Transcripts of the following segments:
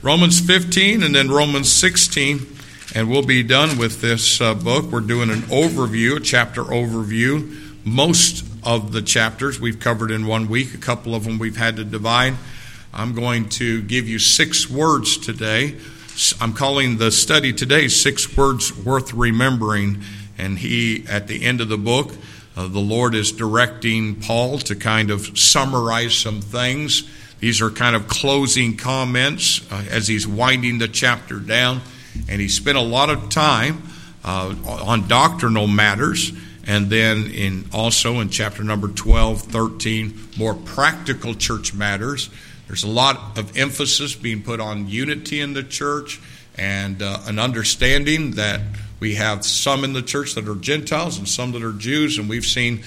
Romans 15 and then Romans 16, and we'll be done with this book. We're doing an overview, a chapter overview. Most of the chapters we've covered in 1 week. A couple of them we've had to divide. I'm going to give you 6 words today. I'm calling the study today 6 Words Worth Remembering. And at the end of the book, the Lord is directing Paul to kind of summarize some things. These are kind of closing comments as he's winding the chapter down. And he spent a lot of time on doctrinal matters. And then also in chapter number 12, 13, more practical church matters. There's a lot of emphasis being put on unity in the church and an understanding that we have some in the church that are Gentiles and some that are Jews. And we've seen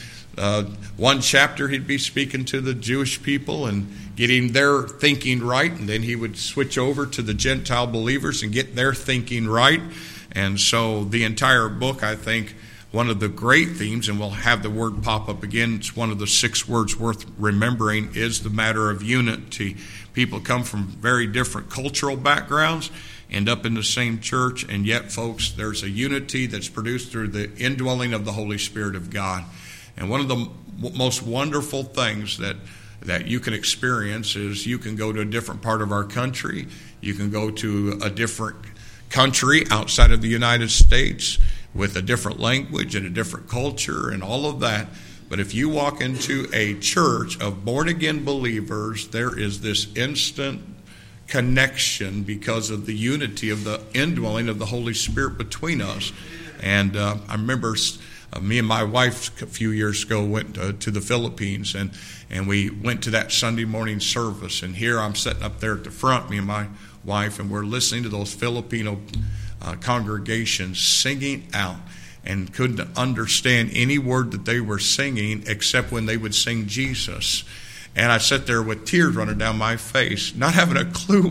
one chapter he'd be speaking to the Jewish people and getting their thinking right. And then he would switch over to the Gentile believers and get their thinking right. And so the entire book, I think, one of the great themes, and we'll have the word pop up again, it's one of the 6 words worth remembering, is the matter of unity. People come from very different cultural backgrounds, end up in the same church, and yet, folks, there's a unity that's produced through the indwelling of the Holy Spirit of God. And one of the most wonderful things that you can experience is you can go to a different part of our country, you can go to a different country outside of the United States, with a different language and a different culture and all of that. But if you walk into a church of born-again believers, there is this instant connection because of the unity of the indwelling of the Holy Spirit between us. And I remember me and my wife a few years ago went to the Philippines, and we went to that Sunday morning service. And here I'm sitting up there at the front, me and my wife, and we're listening to those Filipino congregations singing out, and couldn't understand any word that they were singing except when they would sing Jesus. And I sat there with tears running down my face, not having a clue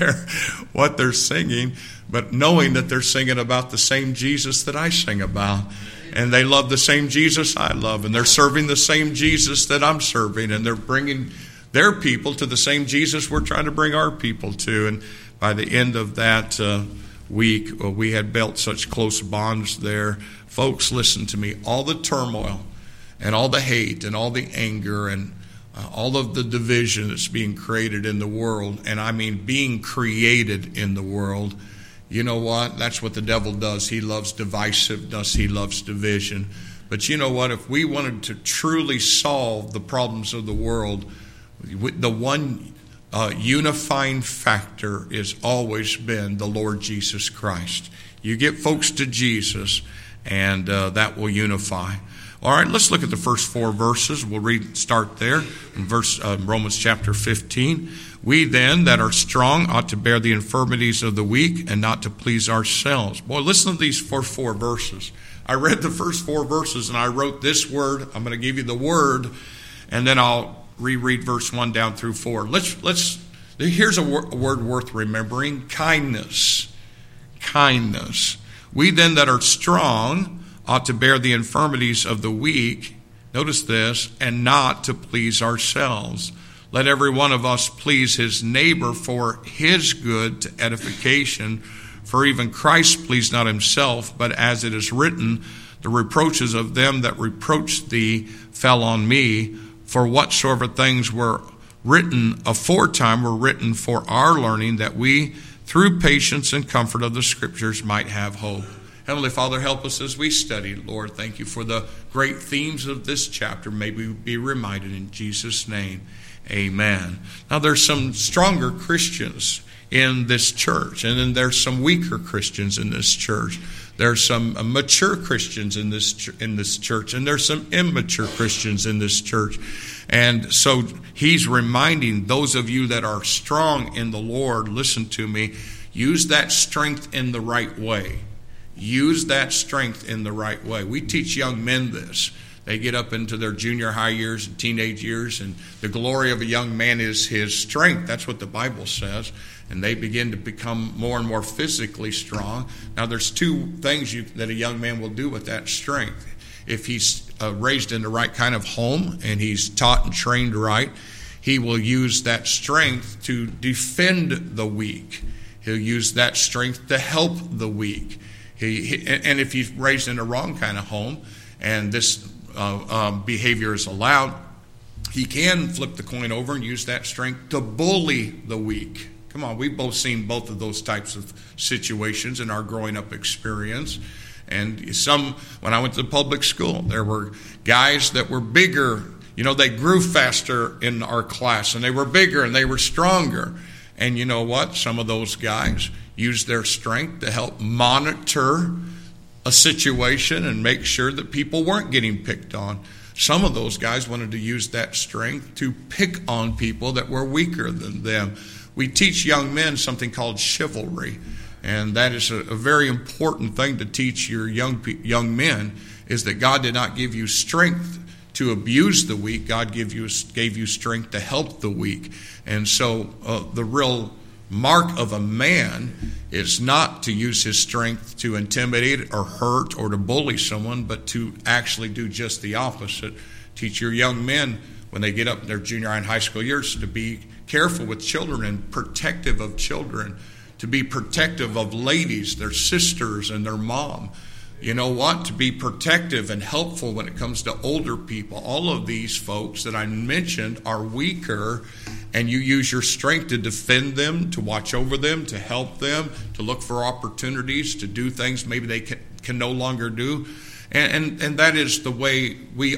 what they're singing, but knowing that they're singing about the same Jesus that I sing about. And they love the same Jesus I love, and they're serving the same Jesus that I'm serving, and they're bringing their people to the same Jesus we're trying to bring our people to. And by the end of that week, we had built such close bonds there. Folks, listen to me. All the turmoil and all the hate and all the anger and all of the division that's being created in the world, and I mean being created in the world, you know what? That's what the devil does. He loves divisiveness. He loves division. But you know what? If we wanted to truly solve the problems of the world, the one unifying factor has always been the Lord Jesus Christ. You get folks to Jesus, and that will unify. All right, let's look at the first 4 verses. We'll start there in Romans chapter 15. We then that are strong ought to bear the infirmities of the weak and not to please ourselves. Boy, listen to these first 4 verses. I read the first 4 verses and I wrote this word. I'm going to give you the word, and then I'll reread verse 1 down through 4. Here's a word worth remembering: kindness. Kindness. We then that are strong ought to bear the infirmities of the weak, notice this, and not to please ourselves. Let every one of us please his neighbor for his good to edification. For even Christ pleased not himself, but as it is written, the reproaches of them that reproached thee fell on me. For whatsoever things were written aforetime were written for our learning, that we, through patience and comfort of the Scriptures, might have hope. Heavenly Father, help us as we study. Lord, thank you for the great themes of this chapter. May we be reminded in Jesus' name. Amen. Now, there's some stronger Christians in this church, and then there's some weaker Christians in this church. There's some mature Christians in this church, and there's some immature Christians in this church. And so he's reminding those of you that are strong in the Lord, listen to me, use that strength in the right way. Use that strength in the right way. We teach young men this. They get up into their junior high years and teenage years, and the glory of a young man is his strength. That's what the Bible says. And they begin to become more and more physically strong. Now, there's 2 things that a young man will do with that strength. If he's raised in the right kind of home and he's taught and trained right, he will use that strength to defend the weak. He'll use that strength to help the weak. And if he's raised in a wrong kind of home and this behavior is allowed, he can flip the coin over and use that strength to bully the weak. Come on, we've both seen both of those types of situations in our growing up experience. And when I went to public school, there were guys that were bigger. They grew faster in our class, and they were bigger and they were stronger. And you know what? Some of those guys used their strength to help monitor a situation and make sure that people weren't getting picked on. Some of those guys wanted to use that strength to pick on people that were weaker than them. We teach young men something called chivalry, and that is a very important thing to teach your young men, is that God did not give you strength to abuse the weak. God gave you strength to help the weak. And so the real mark of a man is not to use his strength to intimidate or hurt or to bully someone, but to actually do just the opposite. Teach your young men when they get up in their junior high and high school years to be careful with children and protective of children, to be protective of ladies, their sisters and their mom. You know what? To be protective and helpful when it comes to older people. All of these folks that I mentioned are weaker, and you use your strength to defend them, to watch over them, to help them, to look for opportunities, to do things maybe they can no longer do. And that is the way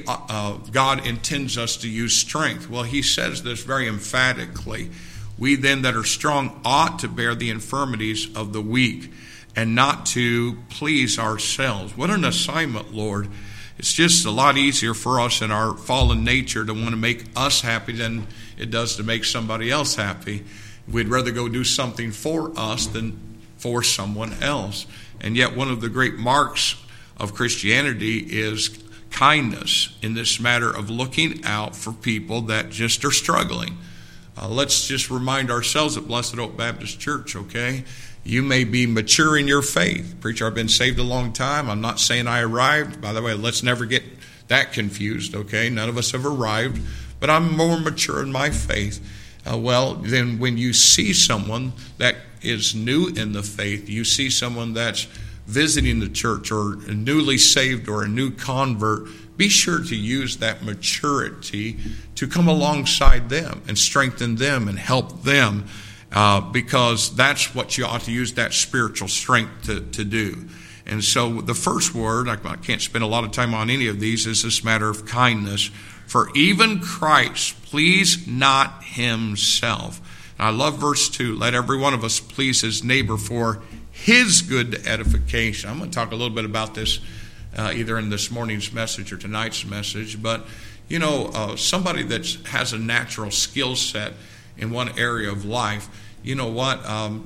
God intends us to use strength. Well, he says this very emphatically. We then that are strong ought to bear the infirmities of the weak, and not to please ourselves. What an assignment, Lord. It's just a lot easier for us in our fallen nature to want to make us happy than it does to make somebody else happy. We'd rather go do something for us than for someone else. And yet one of the great marks of Christianity is kindness in this matter of looking out for people that just are struggling. Let's just remind ourselves at Blessed Oak Baptist Church, okay? You may be mature in your faith. Preacher, I've been saved a long time. I'm not saying I arrived. By the way, let's never get that confused, okay? None of us have arrived. But I'm more mature in my faith. Well, then when you see someone that is new in the faith, you see someone that's visiting the church or newly saved or a new convert, be sure to use that maturity to come alongside them and strengthen them and help them. Because that's what you ought to use that spiritual strength to do. And so the first word, I can't spend a lot of time on any of these, is this matter of kindness. For even Christ pleased not himself. And I love verse 2. Let every one of us please his neighbor for his good edification. I'm going to talk a little bit about this either in this morning's message or tonight's message. But, somebody that has a natural skill set in one area of life, you know what? I'm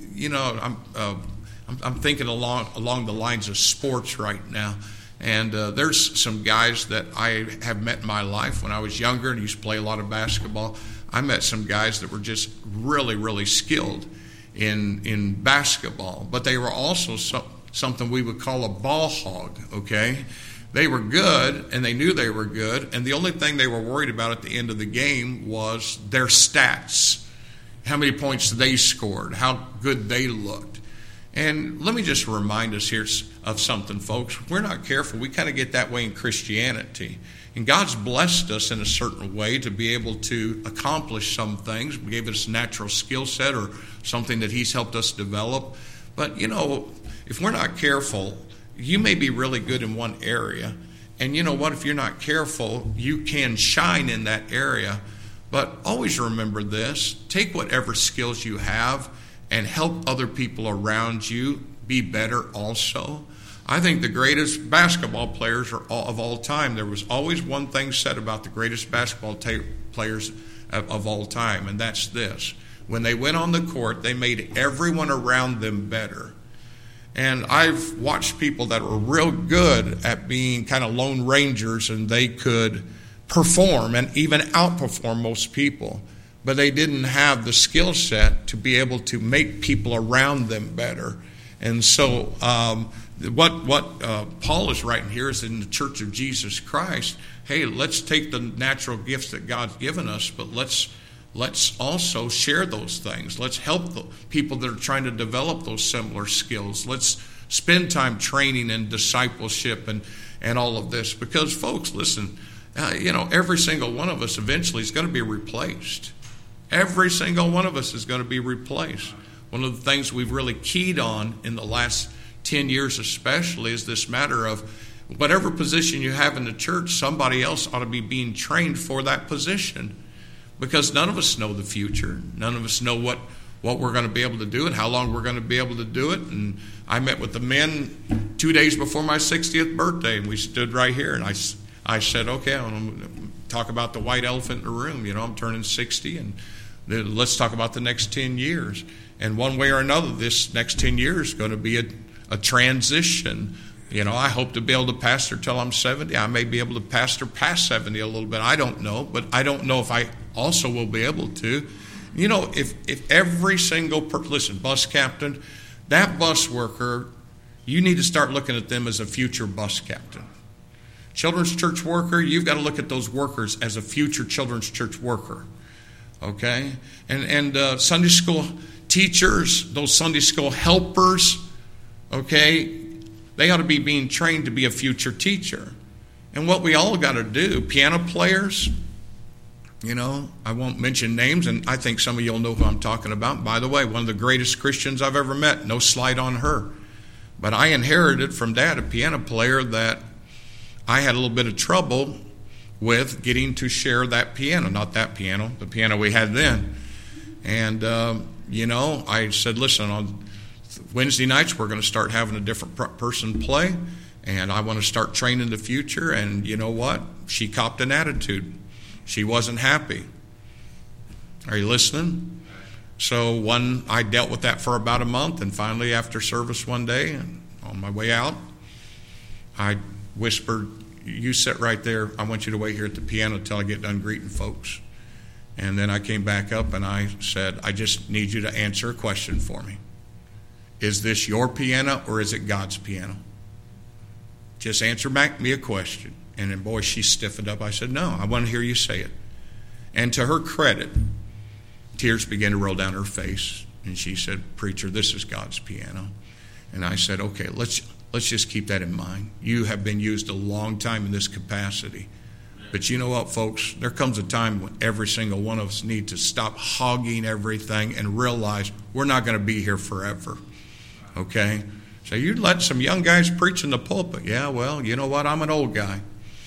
thinking along the lines of sports right now, and there's some guys that I have met in my life when I was younger and used to play a lot of basketball. I met some guys that were just really, really skilled in basketball, but they were also something we would call a ball hog. Okay. They were good, and they knew they were good, and the only thing they were worried about at the end of the game was their stats, how many points they scored, how good they looked. And let me just remind us here of something, folks. If we're not careful, we kind of get that way in Christianity. And God's blessed us in a certain way to be able to accomplish some things. He gave us a natural skill set or something that he's helped us develop. But, if we're not careful, you may be really good in one area, and you know what? If you're not careful, you can shine in that area. But always remember this: take whatever skills you have and help other people around you be better also. I think the greatest basketball players of all time, there was always one thing said about the greatest basketball players of all time, and that's this: when they went on the court, they made everyone around them better. And I've watched people that were real good at being kind of lone rangers, and they could perform and even outperform most people, but they didn't have the skill set to be able to make people around them better. And so what Paul is writing here is in the Church of Jesus Christ, hey, let's take the natural gifts that God's given us, but let's let's also share those things. Let's help the people that are trying to develop those similar skills. Let's spend time training and discipleship and all of this. Because, folks, listen, every single one of us eventually is going to be replaced. Every single one of us is going to be replaced. One of the things we've really keyed on in the last 10 years especially is this matter of whatever position you have in the church, somebody else ought to be being trained for that position. Because none of us know the future. None of us know what we're going to be able to do and how long we're going to be able to do it. And I met with the men 2 days before my 60th birthday, and we stood right here, and I said, okay, I'm going to talk about the white elephant in the room. I'm turning 60, and let's talk about the next 10 years. And one way or another, this next 10 years is going to be a transition. I hope to be able to pastor till I'm 70. I may be able to pastor past 70 a little bit. I don't know, but I don't know if I also will be able to. If every single person, listen, bus captain, that bus worker, you need to start looking at them as a future bus captain. Children's church worker, you've got to look at those workers as a future children's church worker. Okay? And Sunday school teachers, those Sunday school helpers, okay, they ought to be being trained to be a future teacher. And what we all got to do, piano players, I won't mention names, and I think some of you will know who I'm talking about. By the way, one of the greatest Christians I've ever met, no slight on her. But I inherited from Dad a piano player that I had a little bit of trouble with getting to share that piano. Not that piano, the piano we had then. And, I said, listen, on Wednesday nights we're going to start having a different person play, and I want to start training the future. And you know what? She copped an attitude. She wasn't happy. Are you listening? So I dealt with that for about a month, and finally after service one day, and on my way out, I whispered, you sit right there. I want you to wait here at the piano until I get done greeting folks. And then I came back up and I said, I just need you to answer a question for me. Is this your piano or is it God's piano? Just answer back me a question. And then, boy, she stiffened up. I said, no, I want to hear you say it. And to her credit, tears began to roll down her face. And she said, preacher, this is God's piano. And I said, okay, let's just keep that in mind. You have been used a long time in this capacity. But you know what, folks? There comes a time when every single one of us need to stop hogging everything and realize we're not going to be here forever. Okay? So you let some young guys preach in the pulpit. Yeah, well, you know what? I'm an old guy.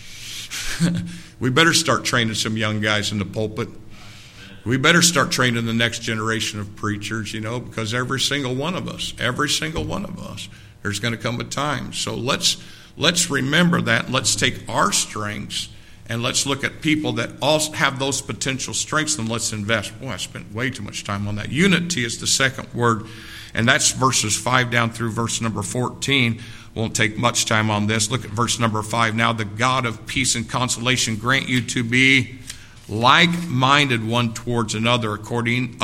We better start training some young guys in the pulpit. We better start training the next generation of preachers, because every single one of us, there's going to come a time. So let's remember that. Let's take our strengths and let's look at people that also have those potential strengths and let's invest. Boy, I spent way too much time on that. Unity is the second word, and that's verses 5 down through verse number 14. Won't take much time on this. Look at verse number 5. Now the God of peace and consolation grant you to be like-minded one towards another according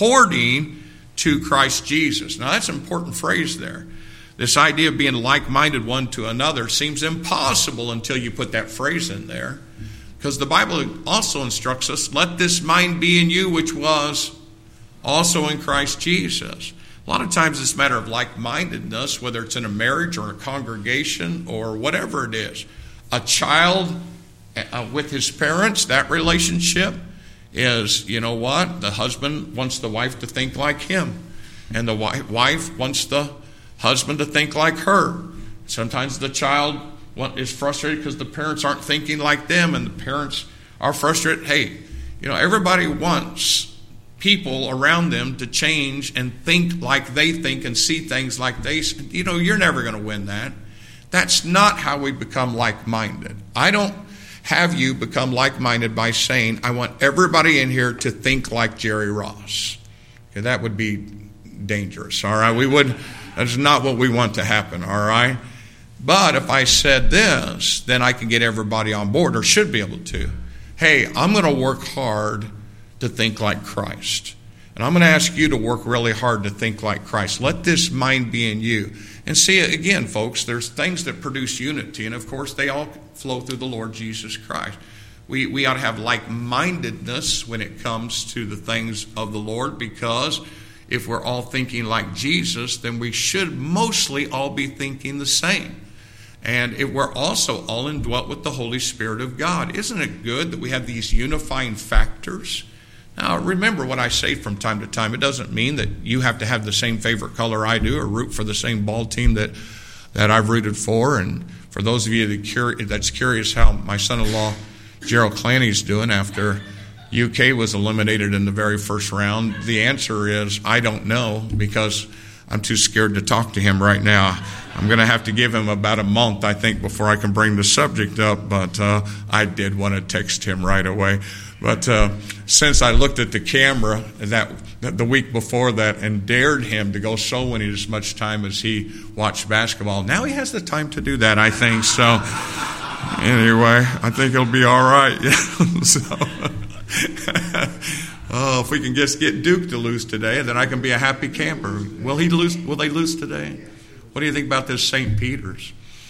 to Christ Jesus. Now that's an important phrase there. This idea of being like-minded one to another seems impossible until you put that phrase in there. Because the Bible also instructs us, let this mind be in you which was also in Christ Jesus. A lot of times it's a matter of like-mindedness, whether it's in a marriage or a congregation or whatever it is. A child with his parents, that relationship is, the husband wants the wife to think like him. And the wife wants the husband to think like her. Sometimes the child is frustrated because the parents aren't thinking like them, and the parents are frustrated. Hey, everybody wants people around them to change and think like they think and see things like they see. You're never going to win that. That's not how we become like-minded. I don't have you become like-minded by saying, I want everybody in here to think like Jerry Ross. Okay, that would be dangerous, all right? That's not what we want to happen, all right? But if I said this, then I can get everybody on board, or should be able to. Hey, I'm going to work hard to think like Christ. And I'm going to ask you to work really hard to think like Christ. Let this mind be in you. And see, again, folks, there's things that produce unity. And, of course, they all flow through the Lord Jesus Christ. We ought to have like-mindedness when it comes to the things of the Lord, because if we're all thinking like Jesus, then we should mostly all be thinking the same. And if we're also all indwelt with the Holy Spirit of God. Isn't it good that we have these unifying factors? Now, remember what I say from time to time. It doesn't mean that you have to have the same favorite color I do or root for the same ball team that I've rooted for. And for those of you that's curious how my son-in-law Gerald Clanny's doing after UK was eliminated in the very first round, the answer is I don't know, because I'm too scared to talk to him right now. I'm going to have to give him about a month, I think, before I can bring the subject up, but I did want to text him right away. But since I looked at the camera that the week before that and dared him to go soul winning as much time as he watched basketball, now he has the time to do that, I think. So anyway, I think it'll be all right. If we can just get Duke to lose today, then I can be a happy camper. Will he lose? Will they lose today? What do you think about this St. Peter's?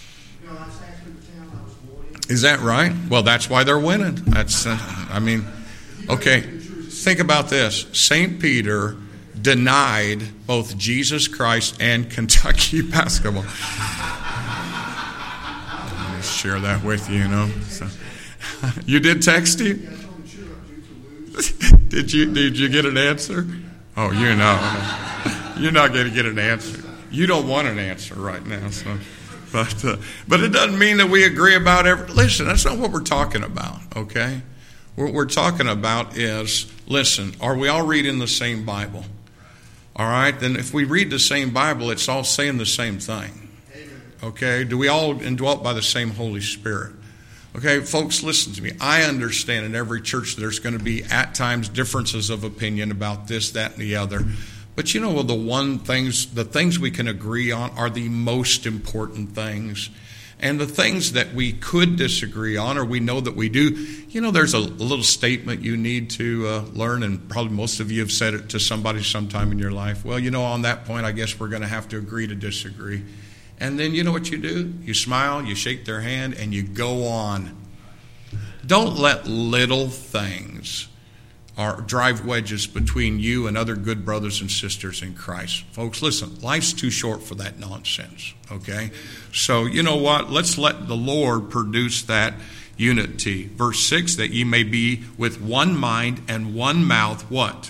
Is that right? Well, that's why they're winning. That's, okay. Think about this. St. Peter denied both Jesus Christ and Kentucky basketball. Let me share that with you, So, you did text him? Did you get an answer? Oh, you're not going to get an answer. You don't want an answer right now. So, but it doesn't mean that we agree about everything. Listen, that's not what we're talking about. Okay, what we're talking about is, listen, are we all reading the same Bible? All right, then if we read the same Bible, it's all saying the same thing. Okay, do we all indwelt by the same Holy Spirit? Okay, folks, listen to me. I understand in every church there's going to be at times differences of opinion about this, that, and the other. But you know, the things we can agree on are the most important things. And the things that we could disagree on, or we know that we do, there's a little statement you need to learn, and probably most of you have said it to somebody sometime in your life. Well, on that point, I guess we're going to have to agree to disagree. And then you know what you do? You smile, you shake their hand, and you go on. Don't let little things drive wedges between you and other good brothers and sisters in Christ. Folks, listen, life's too short for that nonsense, okay? So you know what? Let's let the Lord produce that unity. Verse 6, that ye may be with one mind and one mouth, what?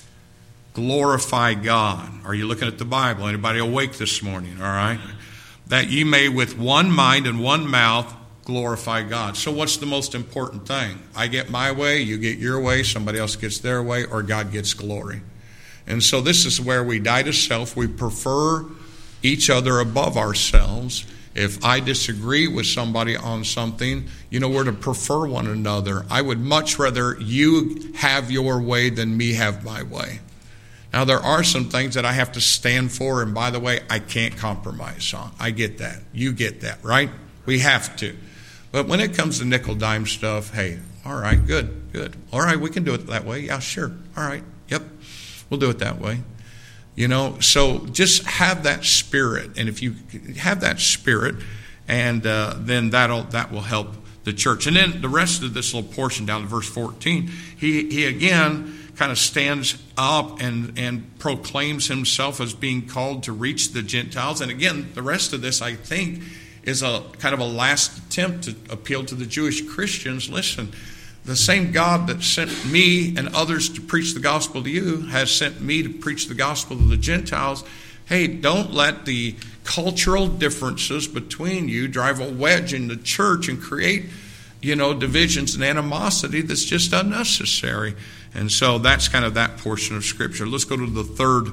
Glorify God. Are you looking at the Bible? Anybody awake this morning, all right? That ye may with one mind and one mouth glorify God. So what's the most important thing? I get my way, you get your way, somebody else gets their way, or God gets glory. And so this is where we die to self. We prefer each other above ourselves. If I disagree with somebody on something, we're to prefer one another. I would much rather you have your way than me have my way. Now, there are some things that I have to stand for, and by the way, I can't compromise on. I get that. You get that, right? We have to. But when it comes to nickel-dime stuff, hey, all right, good. All right, we can do it that way. Yeah, sure. All right, yep, we'll do it that way. So just have that spirit. And if you have that spirit, and then that will help the church. And then the rest of this little portion down to verse 14, he again kind of stands up and proclaims himself as being called to reach the Gentiles. And again, the rest of this, I think, is a kind of a last attempt to appeal to the Jewish Christians. Listen, the same God that sent me and others to preach the gospel to you has sent me to preach the gospel to the Gentiles. Hey, don't let the cultural differences between you drive a wedge in the church and create, divisions and animosity that's just unnecessary. And so that's kind of that portion of Scripture. Let's go to the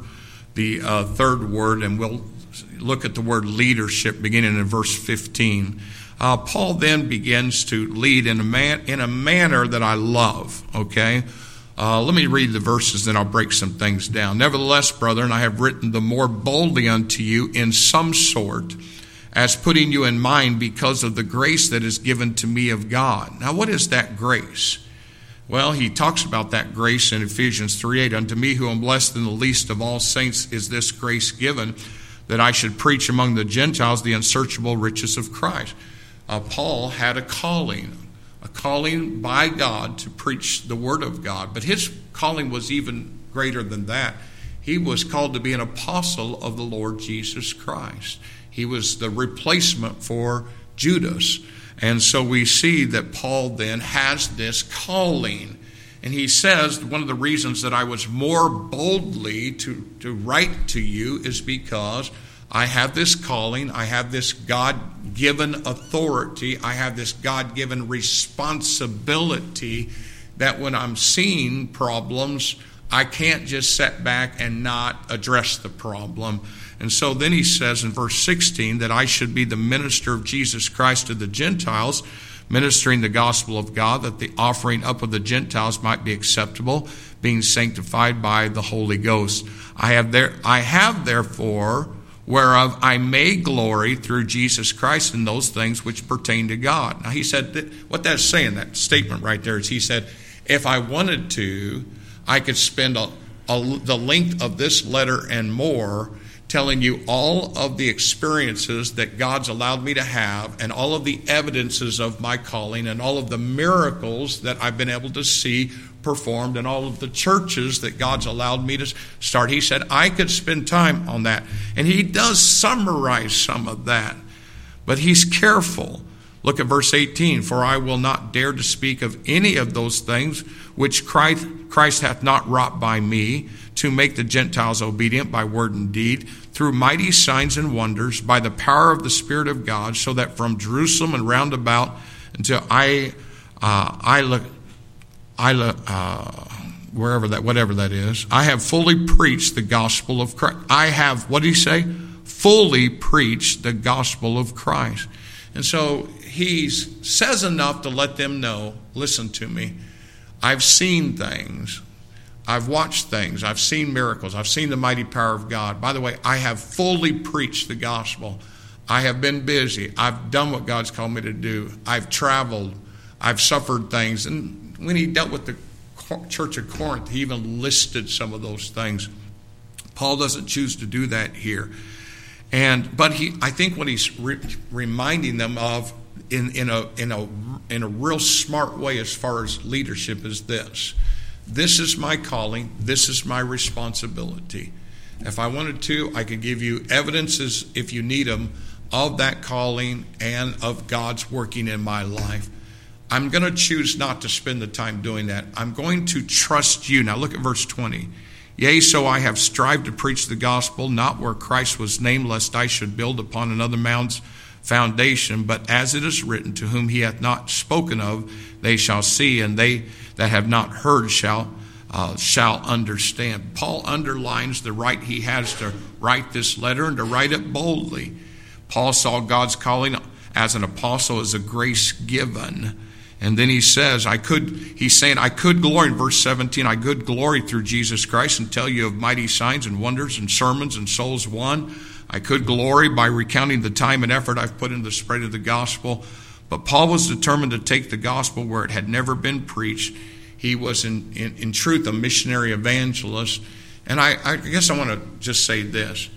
third word, and we'll look at the word leadership beginning in verse 15. Paul then begins to lead in a manner that I love, okay? Let me read the verses, then I'll break some things down. Nevertheless, brethren, I have written the more boldly unto you in some sort, as putting you in mind because of the grace that is given to me of God. Now, what is that grace? Well, he talks about that grace in Ephesians 3:8. Unto me, who am blessed in the least of all saints, is this grace given, that I should preach among the Gentiles the unsearchable riches of Christ. Paul had a calling. a calling by God to preach the Word of God. But his calling was even greater than that. He was called to be an apostle of the Lord Jesus Christ. He was the replacement for Judas. And so we see that Paul then has this calling. And he says, one of the reasons that I was more boldly to write to you is because I have this calling, I have this God-given authority, I have this God-given responsibility that when I'm seeing problems, I can't just sit back and not address the problem. And so then he says in verse 16 that I should be the minister of Jesus Christ to the Gentiles, ministering the gospel of God, that the offering up of the Gentiles might be acceptable, being sanctified by the Holy Ghost. I have therefore whereof I may glory through Jesus Christ in those things which pertain to God. Now he said, what that's saying, that statement right there, is he said, if I wanted to, I could spend the length of this letter and more telling you all of the experiences that God's allowed me to have and all of the evidences of my calling and all of the miracles that I've been able to see performed and all of the churches that God's allowed me to start. He said I could spend time on that. And he does summarize some of that. But he's careful. Look at verse 18. For I will not dare to speak of any of those things which Christ hath not wrought by me, to make the Gentiles obedient by word and deed, through mighty signs and wonders, by the power of the Spirit of God, so that from Jerusalem and round about until whatever that is, I have fully preached the gospel of Christ. I have, what did he say? Fully preached the gospel of Christ. And so he says enough to let them know, listen to me, I've seen things. I've watched things. I've seen miracles. I've seen the mighty power of God. By the way, I have fully preached the gospel. I have been busy. I've done what God's called me to do. I've traveled. I've suffered things. And when he dealt with the church of Corinth, he even listed some of those things. Paul doesn't choose to do that here. But I think what he's reminding them of in a real smart way as far as leadership is this. This is my calling. This is my responsibility. If I wanted to, I could give you evidences, if you need them, of that calling and of God's working in my life. I'm going to choose not to spend the time doing that. I'm going to trust you. Now look at verse 20. Yea, so I have strived to preach the gospel, not where Christ was named, lest I should build upon another mountain's foundation. But as it is written, to whom he hath not spoken of, they shall see, and they that have not heard shall understand. Paul underlines the right he has to write this letter and to write it boldly. Paul saw God's calling as an apostle as a grace given. And then he says, I could glory in verse 17, I could glory through Jesus Christ and tell you of mighty signs and wonders and sermons and souls won. I could glory by recounting the time and effort I've put into the spread of the gospel. But Paul was determined to take the gospel where it had never been preached. He was in truth a missionary evangelist. And I guess I want to just say this.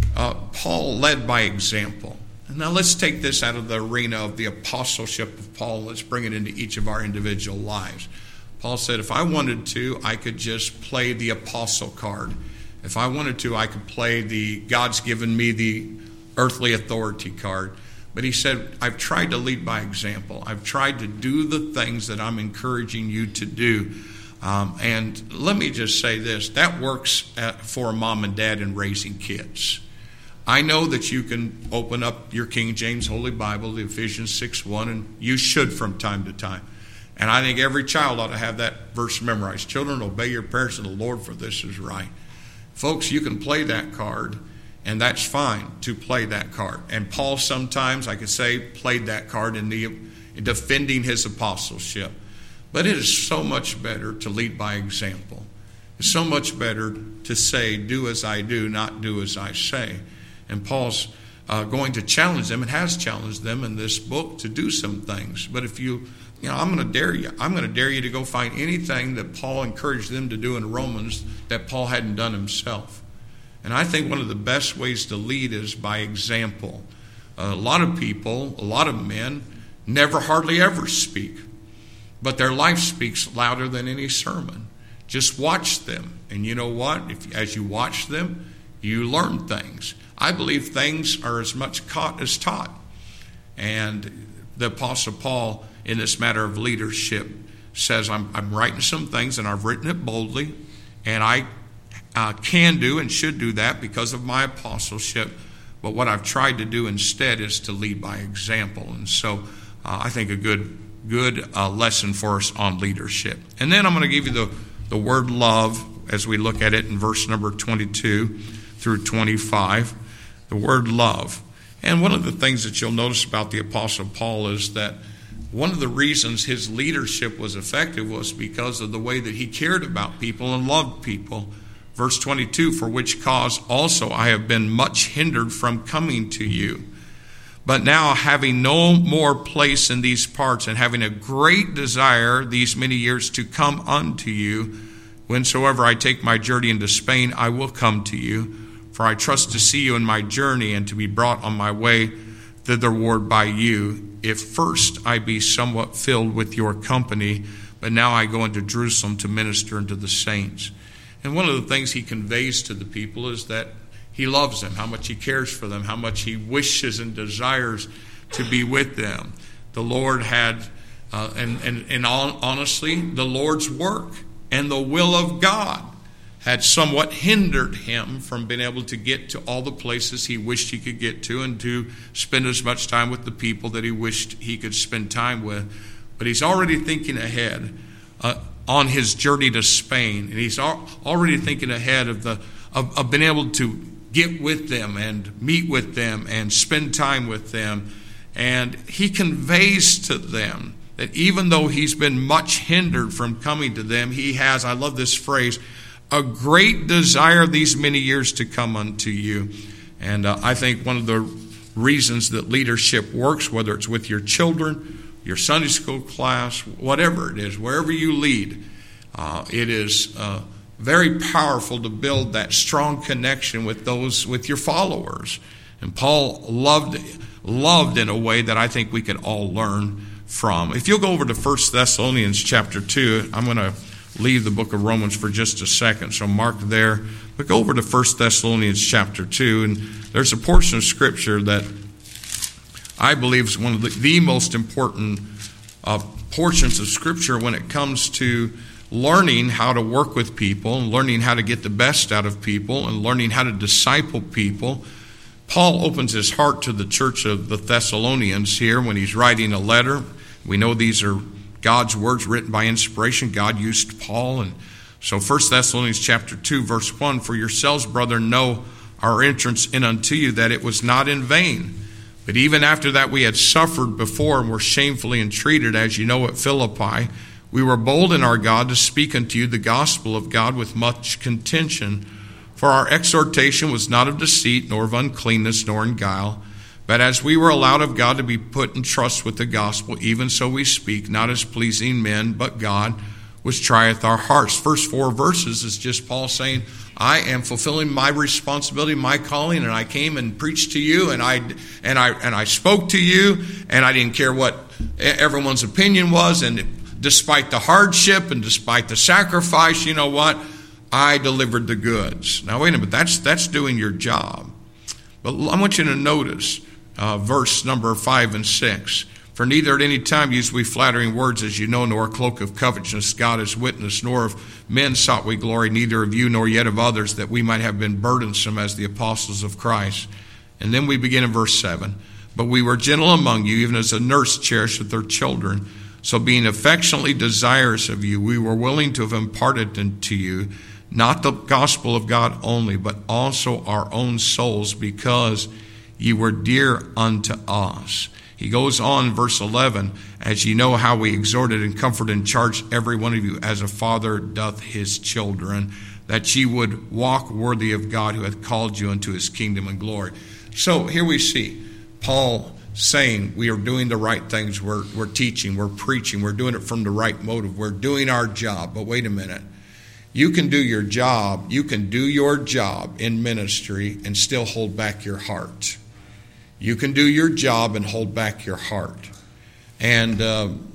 Paul led by example. Now let's take this out of the arena of the apostleship of Paul. Let's bring it into each of our individual lives. Paul said, if I wanted to, I could just play the apostle card. If I wanted to, I could play the God's given me the earthly authority card. But he said, I've tried to lead by example. I've tried to do the things that I'm encouraging you to do. And let me just say this, that works for a mom and dad in raising kids. I know that you can open up your King James Holy Bible, the Ephesians 6:1, and you should from time to time. And I think every child ought to have that verse memorized. Children, obey your parents and the Lord, for this is right. Folks, you can play that card, and that's fine to play that card. And Paul sometimes, I could say, played that card in defending his apostleship. But it is so much better to lead by example. It's so much better to say, do as I do, not do as I say. And Paul's going to challenge them and has challenged them in this book to do some things. But if I'm going to dare you. I'm going to dare you to go find anything that Paul encouraged them to do in Romans that Paul hadn't done himself. And I think one of the best ways to lead is by example. A lot of people, a lot of men, never hardly ever speak. but their life speaks louder than any sermon. Just watch them. And you know what? As you watch them, you learn things. I believe things are as much caught as taught. And the Apostle Paul, in this matter of leadership, says, I'm writing some things, and I've written it boldly, and I can do and should do that because of my apostleship. But what I've tried to do instead is to lead by example. And so I think a good lesson for us on leadership. And then I'm going to give you the word love as we look at it in verse number 22 through 25. The word love. And one of the things that you'll notice about the Apostle Paul is that one of the reasons his leadership was effective was because of the way that he cared about people and loved people. Verse 22, for which cause also I have been much hindered from coming to you. But now, having no more place in these parts, and having a great desire these many years to come unto you, whensoever I take my journey into Spain, I will come to you. For I trust to see you in my journey, and to be brought on my way thitherward by you, if first I be somewhat filled with your company. But now I go into Jerusalem to minister unto the saints. And one of the things he conveys to the people is that he loves them, how much he cares for them, how much he wishes and desires to be with them. The Lord had, honestly, the Lord's work and the will of God had somewhat hindered him from being able to get to all the places he wished he could get to and to spend as much time with the people that he wished he could spend time with. But he's already thinking ahead on his journey to Spain, and he's already thinking ahead of being able to get with them and meet with them and spend time with them. And he conveys to them that even though he's been much hindered from coming to them, he has, I love this phrase, a great desire these many years to come unto you. And I think one of the reasons that leadership works, whether it's with your children, your Sunday school class, whatever it is, wherever you lead, it is very powerful to build that strong connection with your followers. And Paul loved in a way that I think we could all learn from. If you'll go over to 1 Thessalonians chapter 2, I'm going to leave the book of Romans for just a second, so mark there. But go over to 1 Thessalonians chapter 2, and there's a portion of Scripture that I believe is one of the most important portions of Scripture when it comes to learning how to work with people, and learning how to get the best out of people, and learning how to disciple people. Paul opens his heart to the church of the Thessalonians here when he's writing a letter. We know these are God's words written by inspiration. God used Paul. And so 1 Thessalonians chapter 2, verse 1, for yourselves, brethren, know our entrance in unto you, that it was not in vain. But even after that we had suffered before and were shamefully entreated, as you know, at Philippi, we were bold in our God to speak unto you the gospel of God with much contention. For our exhortation was not of deceit, nor of uncleanness, nor in guile. But as we were allowed of God to be put in trust with the gospel, even so we speak, not as pleasing men, but God, which trieth our hearts. First 4 verses is just Paul saying, I am fulfilling my responsibility, my calling, and I came and preached to you, and I spoke to you, and I didn't care what everyone's opinion was, and despite the hardship and despite the sacrifice, you know what? I delivered the goods. Now wait a minute, that's doing your job. But I want you to notice verse number 5 and 6. For neither at any time used we flattering words, as you know, nor a cloak of covetousness, God is witness, nor of men sought we glory, neither of you nor yet of others, that we might have been burdensome as the apostles of Christ. And then we begin in verse 7. But we were gentle among you, even as a nurse cherisheth her children. So being affectionately desirous of you, we were willing to have imparted unto you not the gospel of God only, but also our own souls, because ye were dear unto us. He goes on, verse 11, as ye know how we exhorted and comforted and charged every one of you as a father doth his children, that ye would walk worthy of God who hath called you unto his kingdom and glory. So here we see Paul saying we are doing the right things. We're teaching, we're preaching, we're doing it from the right motive. We're doing our job. But wait a minute. You can do your job. You can do your job in ministry and still hold back your heart. You can do your job and hold back your heart. And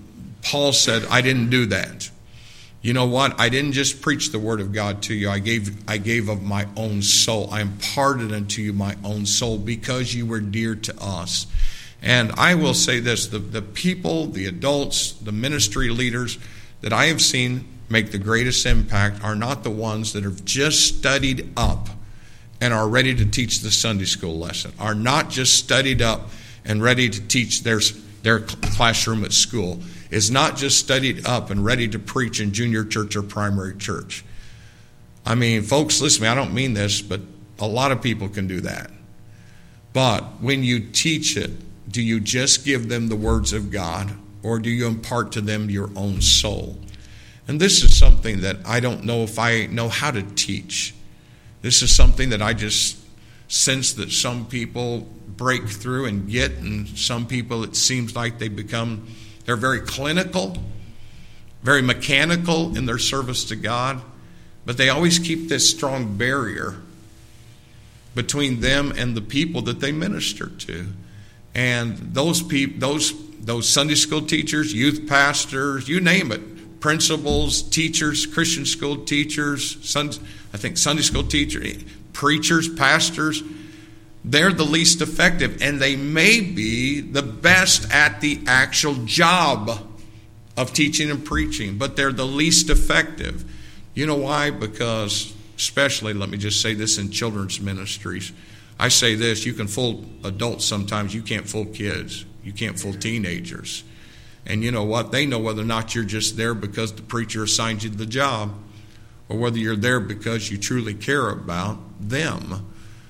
Paul said, I didn't do that. You know what? I didn't just preach the word of God to you. I gave of my own soul. I imparted unto you my own soul because you were dear to us. And I will say this, the people, the adults, the ministry leaders that I have seen make the greatest impact are not the ones that have just studied up and are ready to teach the Sunday school lesson, are not just studied up and ready to teach their classroom at school, is not just studied up and ready to preach in junior church or primary church. I mean, folks, listen to me, I don't mean this, but a lot of people can do that. But when you teach it, do you just give them the words of God, or do you impart to them your own soul? And this is something that I don't know if I know how to teach. This is something that I just sense that some people break through and get, and some people it seems like they're very clinical, very mechanical in their service to God, but they always keep this strong barrier between them and the people that they minister to. And those Sunday school teachers, youth pastors, you name it, principals, teachers, Christian school teachers, Sunday school teachers, preachers, pastors, they're the least effective, and they may be the best at the actual job of teaching and preaching, but they're the least effective. You know why? Because, especially, let me just say this in children's ministries, I say this, you can fool adults sometimes, you can't fool kids, you can't fool teenagers. And you know what? They know whether or not you're just there because the preacher assigned you the job, or whether you're there because you truly care about them.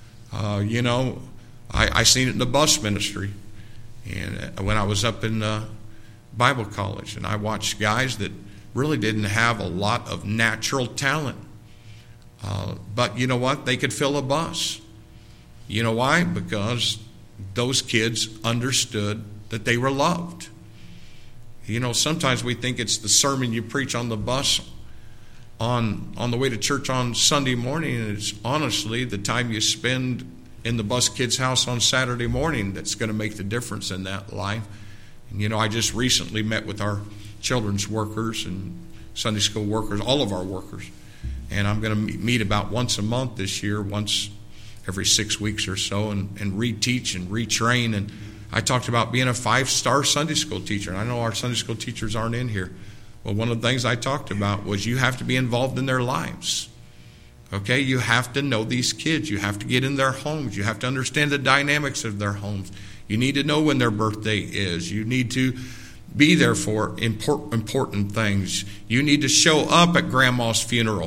I seen it in the bus ministry, and when I was up in Bible college, and I watched guys that really didn't have a lot of natural talent, but you know what? They could fill a bus. You know why? Because those kids understood that they were loved. You know, sometimes we think it's the sermon you preach on the bus on the way to church on Sunday morning, and it's honestly the time you spend in the bus kid's house on Saturday morning that's going to make the difference in that life. And, you know, I just recently met with our children's workers and Sunday school workers, all of our workers, and I'm going to meet about once a month this year, once every 6 weeks or so, and reteach and retrain. And I talked about being a 5-star Sunday school teacher, and I know our Sunday school teachers aren't in here. Well, one of the things I talked about was you have to be involved in their lives. Okay, you have to know these kids. You have to get in their homes. You have to understand the dynamics of their homes. You need to know when their birthday is. You need to be there for important things. You need to show up at grandma's funeral.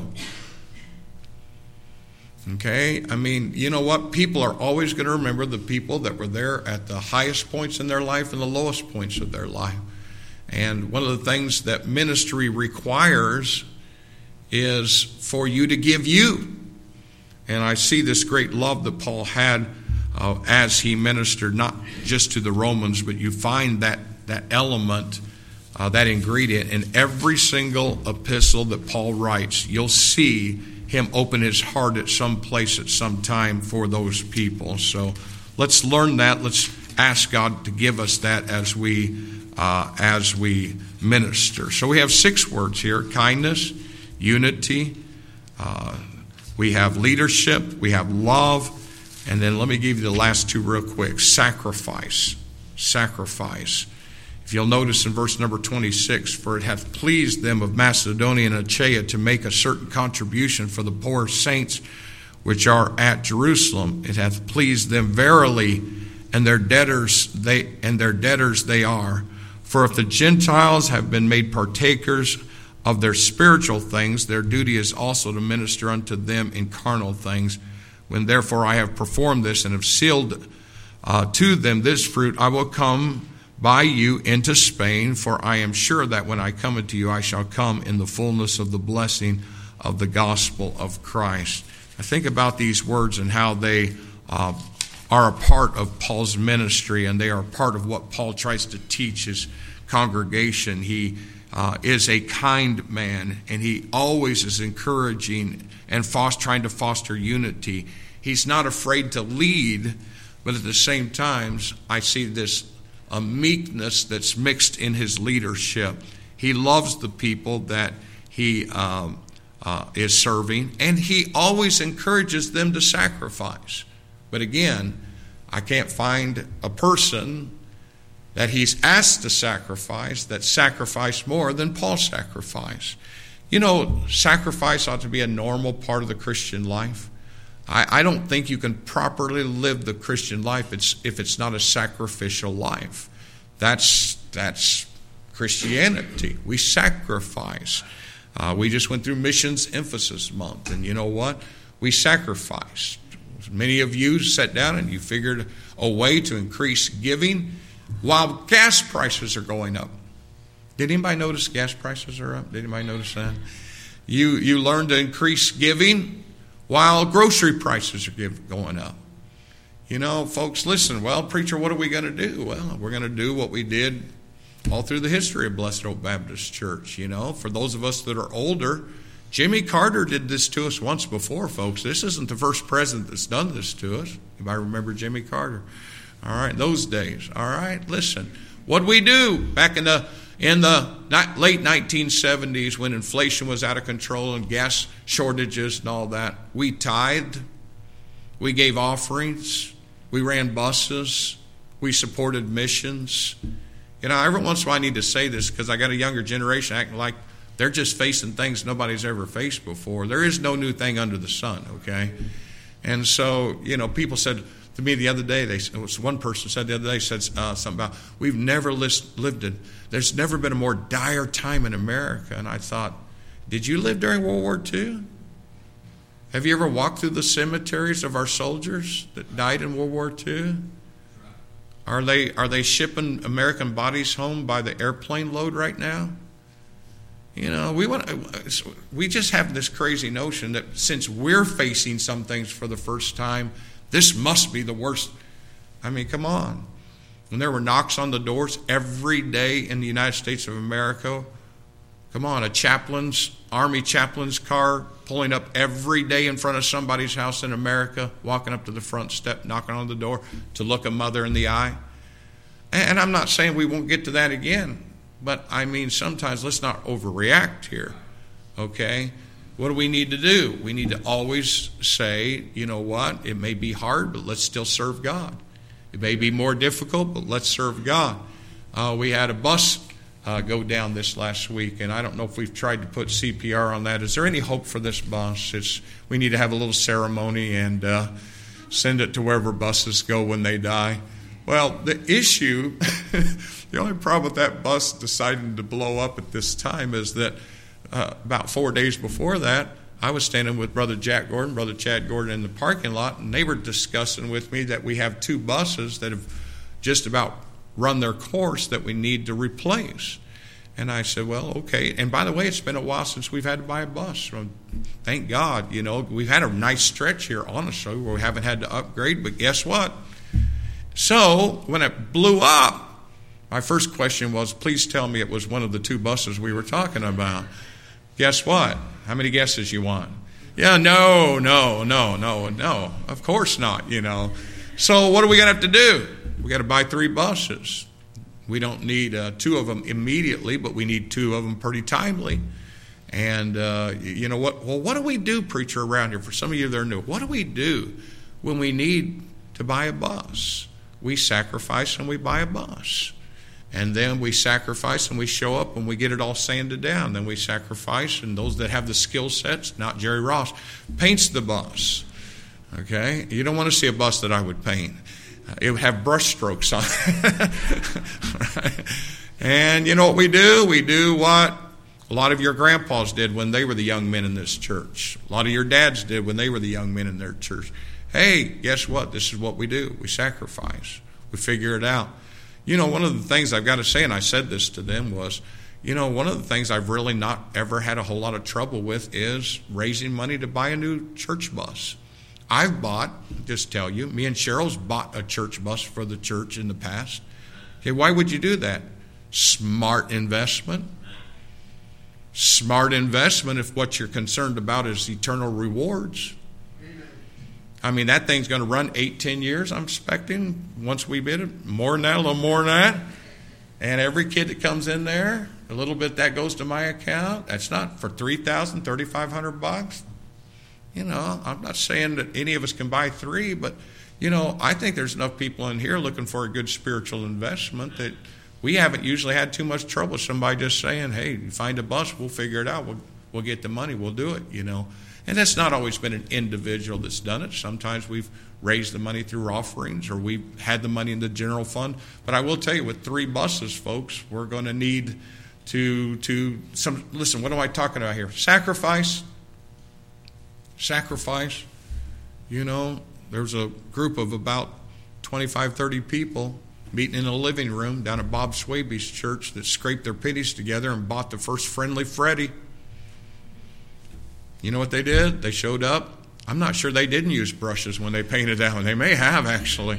Okay, I mean, you know what? People are always going to remember the people that were there at the highest points in their life and the lowest points of their life. And one of the things that ministry requires is for you to give you. And I see this great love that Paul had as he ministered, not just to the Romans, but you find that element, that ingredient in every single epistle that Paul writes. You'll see him open his heart at some place at some time for those people. So let's learn that. Let's ask God to give us that as we minister. So we have 6 words here: kindness, unity, we have leadership, we have love, and then let me give you the last 2 real quick: sacrifice. If you'll notice in verse number 26, for it hath pleased them of Macedonia and Achaia to make a certain contribution for the poor saints which are at Jerusalem. It hath pleased them verily, and their debtors they are. For if the Gentiles have been made partakers of their spiritual things, their duty is also to minister unto them in carnal things. When therefore I have performed this and have sealed to them this fruit, I will come by you into Spain, for I am sure that when I come unto you, I shall come in the fullness of the blessing of the gospel of Christ. I think about these words and how they are a part of Paul's ministry, and they are a part of what Paul tries to teach his congregation. He is a kind man, and he always is encouraging and trying to foster unity. He's not afraid to lead, but at the same time, I see this a meekness that's mixed in his leadership. He loves the people that he is serving, and he always encourages them to sacrifice. But again, I can't find a person that he's asked to sacrifice that sacrificed more than Paul sacrificed. You know, sacrifice ought to be a normal part of the Christian life. I don't think you can properly live the Christian life if it's not a sacrificial life. That's Christianity. We sacrifice. We just went through Missions Emphasis Month, and you know what? We sacrificed. Many of you sat down and you figured a way to increase giving while gas prices are going up. Did anybody notice gas prices are up? Did anybody notice that? You learned to increase giving while grocery prices are going up. You know, folks, listen, well, preacher, what are we going to do? Well, we're going to do what we did all through the history of Blessed Oak Baptist Church. You know, for those of us that are older, Jimmy Carter did this to us once before, folks. This isn't the first president that's done this to us. Anybody remember Jimmy Carter? All right, those days. All right, listen. What'd we do back in the late 1970s when inflation was out of control and gas shortages and all that? We tithed. We gave offerings. We ran buses. We supported missions. You know, every once in a while I need to say this because I got a younger generation acting like they're just facing things nobody's ever faced before. There is no new thing under the sun, okay? And so, you know, people said to me the other day, one person said the other day, said something about, we've never there's never been a more dire time in America. And I thought, did you live during World War II? Have you ever walked through the cemeteries of our soldiers that died in World War II? Are they shipping American bodies home by the airplane load right now? You know, we just have this crazy notion that since we're facing some things for the first time, this must be the worst. I mean, come on. When there were knocks on the doors every day in the United States of America, come on, Army chaplain's car pulling up every day in front of somebody's house in America, walking up to the front step, knocking on the door to look a mother in the eye. And I'm not saying we won't get to that again, but I mean, sometimes let's not overreact here, okay? What do we need to do? We need to always say, you know what, it may be hard, but let's still serve God. It may be more difficult, but let's serve God. We had a bus go down this last week, and I don't know if we've tried to put CPR on that. Is there any hope for this bus? We need to have a little ceremony and send it to wherever buses go when they die. Well, the issue, the only problem with that bus deciding to blow up at this time is that about 4 days before that, I was standing with Brother Jack Gordon, Brother Chad Gordon in the parking lot, and they were discussing with me that we have 2 buses that have just about run their course that we need to replace. And I said, well, okay. And by the way, it's been a while since we've had to buy a bus. So thank God, you know, we've had a nice stretch here, honestly, where we haven't had to upgrade. But guess what? So when it blew up, my first question was, please tell me it was one of the 2 buses we were talking about. Guess what? How many guesses you want? Yeah, no. Of course not, you know. So what are we going to have to do? We got to buy 3 buses. We don't need 2 of them immediately, but we need 2 of them pretty timely. And you know what? Well, what do we do, preacher, around here? For some of you that are new, what do we do when we need to buy a bus? We sacrifice and we buy a bus. And then we sacrifice and we show up and we get it all sanded down. Then we sacrifice, and those that have the skill sets, not Jerry Ross, paints the bus. Okay? You don't want to see a bus that I would paint. It would have brush strokes on it. And you know what we do? We do what a lot of your grandpas did when they were the young men in this church. A lot of your dads did when they were the young men in their church. Hey, guess what? This is what we do. We sacrifice. We figure it out. You know, one of the things I've got to say, and I said this to them, was, you know, one of the things I've really not ever had a whole lot of trouble with is raising money to buy a new church bus. I've bought, just tell you, me and Cheryl's bought a church bus for the church in the past. Okay, why would you do that? Smart investment. Smart investment if what you're concerned about is eternal rewards. I mean, that thing's going to run 8-10 years, I'm expecting, once we bid it. More than that, a little more than that. And every kid that comes in there, a little bit that goes to my account. That's not for $3,000, $3,500. I'm not saying that any of us can buy 3, but I think there's enough people in here looking for a good spiritual investment that we haven't usually had too much trouble with somebody just saying, hey, you find a bus, we'll figure it out. We'll get the money, we'll do it, And that's not always been an individual that's done it. Sometimes we've raised the money through offerings, or we've had the money in the general fund. But I will tell you, with 3 buses, folks, we're going to need to listen, what am I talking about here? Sacrifice. There's a group of about 25, 30 people meeting in a living room down at Bob Swaby's church that scraped their pennies together and bought the first Friendly Freddy. You know what they did? They showed up. I'm not sure they didn't use brushes when they painted that one. They may have, actually.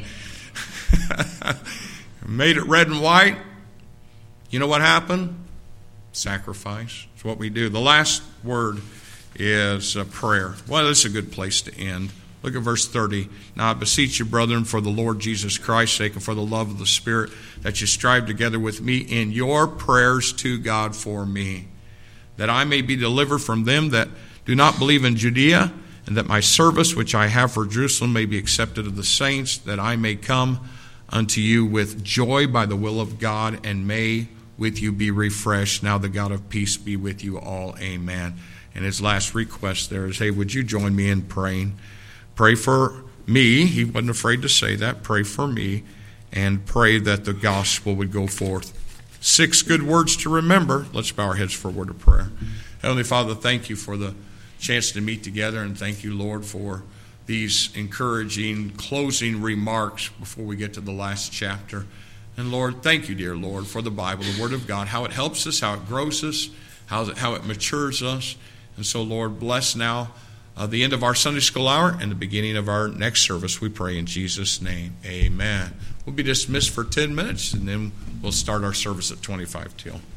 Made it red and white. You know what happened? Sacrifice. It's what we do. The last word is prayer. Well, this is a good place to end. Look at verse 30. Now I beseech you, brethren, for the Lord Jesus Christ's sake and for the love of the Spirit, that you strive together with me in your prayers to God for me, that I may be delivered from them that do not believe in Judea, and that my service which I have for Jerusalem may be accepted of the saints, that I may come unto you with joy by the will of God, and may with you be refreshed. Now the God of peace be with you all. Amen. And his last request there is, hey, would you join me in praying? Pray for me. He wasn't afraid to say that. Pray for me, and pray that the gospel would go forth. 6 good words to remember. Let's bow our heads for a word of prayer. Heavenly Father, thank you for the chance to meet together, and thank you, Lord, for these encouraging closing remarks before we get to the last chapter. And Lord, thank you, dear Lord, for the Bible, the Word of God, how it helps us, how it grows us, how it matures us. And so, Lord, bless now the end of our Sunday school hour and the beginning of our next service, we pray in Jesus' name. Amen. We'll be dismissed for 10 minutes, and then we'll start our service at 25 till.